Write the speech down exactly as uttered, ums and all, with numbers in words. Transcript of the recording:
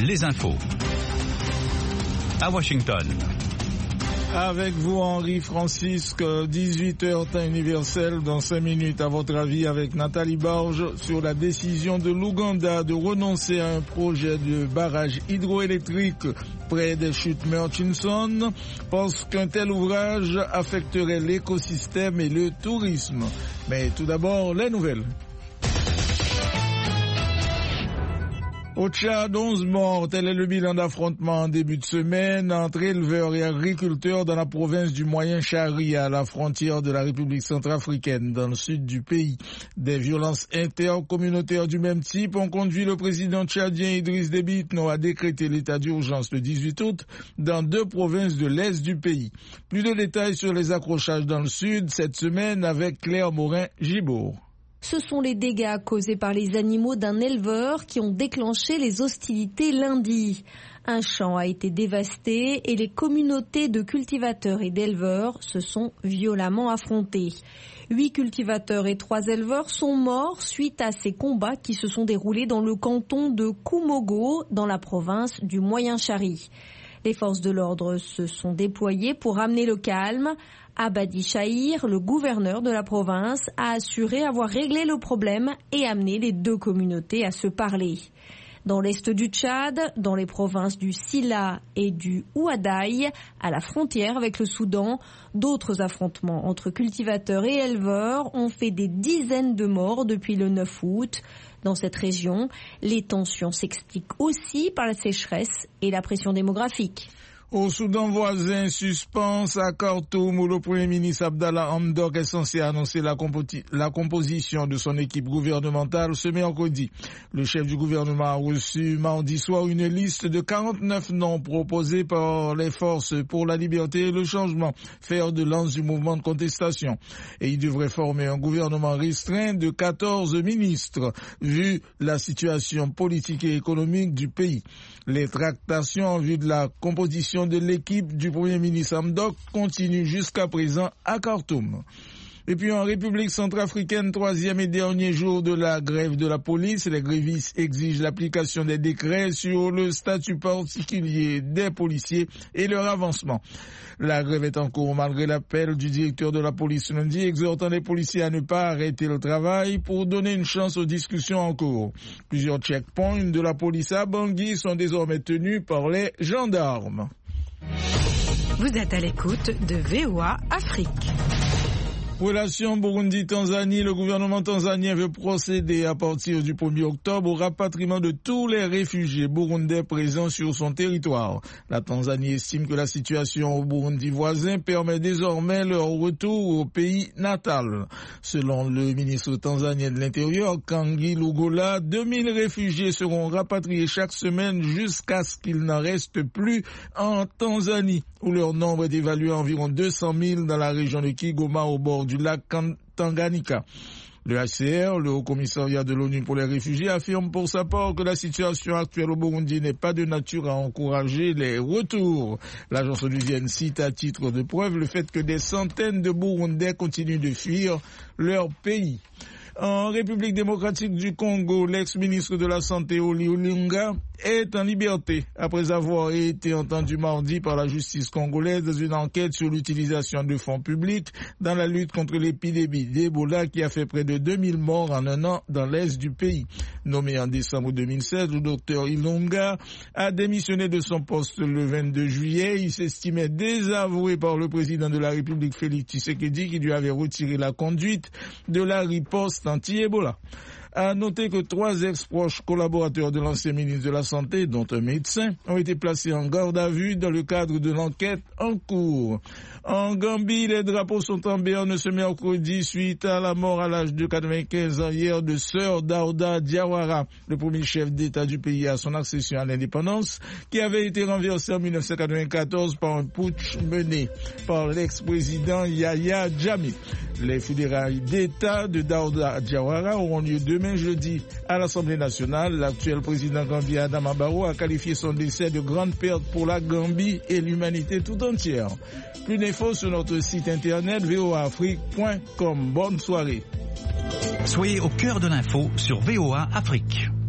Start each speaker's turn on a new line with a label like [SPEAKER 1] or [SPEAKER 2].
[SPEAKER 1] les infos. À Washington.
[SPEAKER 2] Avec vous, Henri Francisque, dix-huit heures temps universel, dans cinq minutes, à votre avis, avec Nathalie Barge, sur la décision de l'Ouganda de renoncer à un projet de barrage hydroélectrique près des chutes Murchison, parce qu'un tel ouvrage affecterait l'écosystème et le tourisme. Mais tout d'abord, les nouvelles. Au Tchad, onze morts, tel est le bilan d'affrontement en début de semaine entre éleveurs et agriculteurs dans la province du Moyen-Chari, à la frontière de la République centrafricaine, dans le sud du pays. Des violences intercommunautaires du même type ont conduit le président tchadien Idriss Déby Itno à décréter l'état d'urgence le dix-huit août dans deux provinces de l'est du pays. Plus de détails sur les accrochages dans le sud cette semaine avec Claire Morin-Gibault.
[SPEAKER 3] Ce sont les dégâts causés par les animaux d'un éleveur qui ont déclenché les hostilités lundi. Un champ a été dévasté et les communautés de cultivateurs et d'éleveurs se sont violemment affrontées. Huit cultivateurs et trois éleveurs sont morts suite à ces combats qui se sont déroulés dans le canton de Koumogo, dans la province du Moyen-Chari. Les forces de l'ordre se sont déployées pour ramener le calme. Abadi Chahir, le gouverneur de la province, a assuré avoir réglé le problème et amené les deux communautés à se parler. Dans l'est du Tchad, dans les provinces du Silla et du Ouadaï, à la frontière avec le Soudan, d'autres affrontements entre cultivateurs et éleveurs ont fait des dizaines de morts depuis le neuf août. Dans cette région, les tensions s'expliquent aussi par la sécheresse et la pression démographique.
[SPEAKER 2] Au Soudan voisin, suspense à Khartoum, où le Premier ministre Abdallah Hamdok est censé annoncer la, compo- la composition de son équipe gouvernementale ce mercredi. Le chef du gouvernement a reçu mardi soir une liste de quarante-neuf noms proposés par les forces pour la liberté et le changement, fer de lance du mouvement de contestation. Et il devrait former un gouvernement restreint de quatorze ministres, vu la situation politique et économique du pays. Les tractations en vue de la composition de l'équipe du Premier ministre Hamdok continue jusqu'à présent à Khartoum. Et puis en République centrafricaine, troisième et dernier jour de la grève de la police, les grévistes exigent l'application des décrets sur le statut particulier des policiers et leur avancement. La grève est en cours malgré l'appel du directeur de la police lundi, exhortant les policiers à ne pas arrêter le travail pour donner une chance aux discussions en cours. Plusieurs checkpoints de la police à Bangui sont désormais tenus par les gendarmes.
[SPEAKER 4] Vous êtes à l'écoute de V O A Afrique.
[SPEAKER 2] Relation Burundi-Tanzanie, le gouvernement tanzanien veut procéder à partir du premier octobre au rapatriement de tous les réfugiés burundais présents sur son territoire. La Tanzanie estime que la situation au Burundi voisin permet désormais leur retour au pays natal. Selon le ministre tanzanien de l'Intérieur, Kangi Lugola, deux mille réfugiés seront rapatriés chaque semaine jusqu'à ce qu'il n'en reste plus en Tanzanie, où leur nombre est évalué à environ deux cent mille dans la région de Kigoma au bord du lac Tanganyika. Le H C R, le Haut-Commissariat de l'ONU pour les réfugiés, affirme pour sa part que la situation actuelle au Burundi n'est pas de nature à encourager les retours. L'agence onusienne cite à titre de preuve le fait que des centaines de Burundais continuent de fuir leur pays. En République démocratique du Congo, l'ex-ministre de la Santé Oli Olunga est en liberté après avoir été entendu mardi par la justice congolaise dans une enquête sur l'utilisation de fonds publics dans la lutte contre l'épidémie d'Ebola qui a fait près de deux mille morts en un an dans l'est du pays. Nommé en décembre deux mille seize, le docteur Ilunga a démissionné de son poste le vingt-deux juillet. Il s'estimait désavoué par le président de la République Félix Tshisekedi qui lui avait retiré la conduite de la riposte anti-Ebola. À noter que trois ex-proches collaborateurs de l'ancien ministre de la Santé, dont un médecin, ont été placés en garde à vue dans le cadre de l'enquête en cours. En Gambie, les drapeaux sont en berne ce mercredi suite à la mort à l'âge de quatre-vingt-quinze ans hier de Sir Dawda Diawara, le premier chef d'État du pays à son accession à l'indépendance, qui avait été renversé en mille neuf cent quatre-vingt-quatorze par un putsch mené par l'ex-président Yahya Jammeh. Les funérailles d'État de Dawda Diawara auront lieu demain jeudi à l'Assemblée nationale. L'actuel président gambien Adama Barrow a qualifié son décès de grande perte pour la Gambie et l'humanité tout entière. Plus d'infos sur notre site internet v o a afrique point com. Bonne soirée.
[SPEAKER 1] Soyez au cœur de l'info sur V O A Afrique.